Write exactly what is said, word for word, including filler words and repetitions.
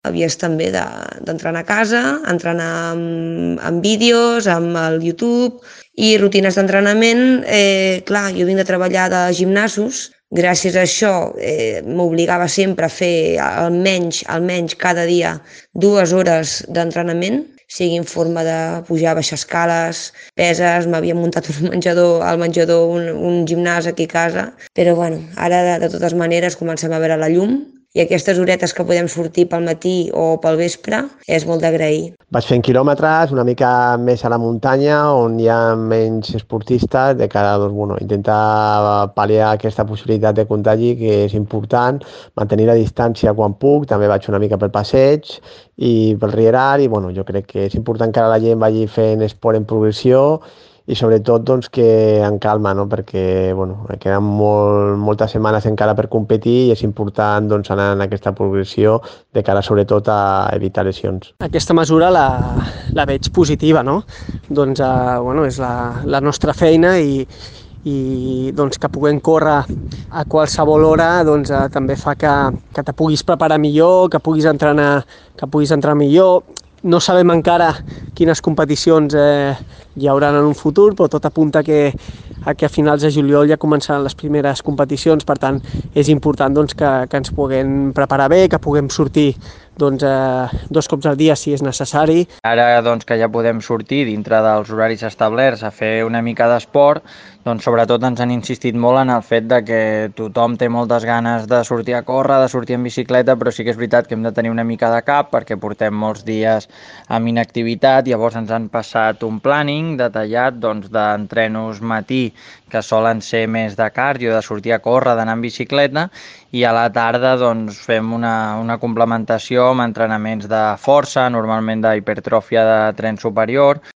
havies també d'entrenar a casa, entrenar amb, amb vídeos, amb el YouTube i rutines d'entrenament. Eh, clar, jo vinc de treballar de gimnasos, gràcies a això eh, m'obligava sempre a fer almenys, almenys cada dia dues hores d'entrenament, sigui en forma de pujar, baixar escales, peses, m'havia muntat un menjador, al menjador un, un gimnàs aquí a casa, però bueno, ara de, de totes maneres comencem a veure la llum i aquestes horetes que podem sortir pel matí o pel vespre és molt d'agrair. Vaig fent quilòmetres una mica més a la muntanya on hi ha menys esportistes de cara a doncs, bueno, intentar pal·liar aquesta possibilitat de contagi que és important, mantenir la distància quan puc, també vaig una mica pel passeig i pel rierar i bueno, jo crec que és important que ara la gent vagi fent esport en progressió i sobretot doncs, que en calma, no? Perquè bueno, queden molt, moltes setmanes encara per competir i és important doncs, anar en aquesta progressió de cara sobretot a evitar lesions. Aquesta mesura la, la veig positiva, no? Doncs eh, bueno, és la, la nostra feina i, i doncs, que puguem córrer a qualsevol hora doncs, eh, també fa que, que te puguis preparar millor, que puguis entrenar, que puguis entrenar millor. No sabem encara quines competicions eh, hi haurà en un futur, però tot apunta que, a que a finals de juliol ja començaran les primeres competicions, per tant és important doncs, que, que ens puguem preparar bé, que puguem sortir doncs, eh, dos cops al dia si és necessari. Ara doncs, que ja podem sortir dintre dels horaris establerts a fer una mica d'esport, doncs sobretot ens han insistit molt en el fet de que tothom té moltes ganes de sortir a córrer, de sortir en bicicleta, però sí que és veritat que hem de tenir una mica de cap perquè portem molts dies amb inactivitat, llavors ens han passat un planning detallat doncs, d'entrenos matí que solen ser més de cardio, de sortir a córrer, d'anar en bicicleta, i a la tarda doncs, fem una, una complementació amb entrenaments de força, normalment d'hipertròfia de tren superior.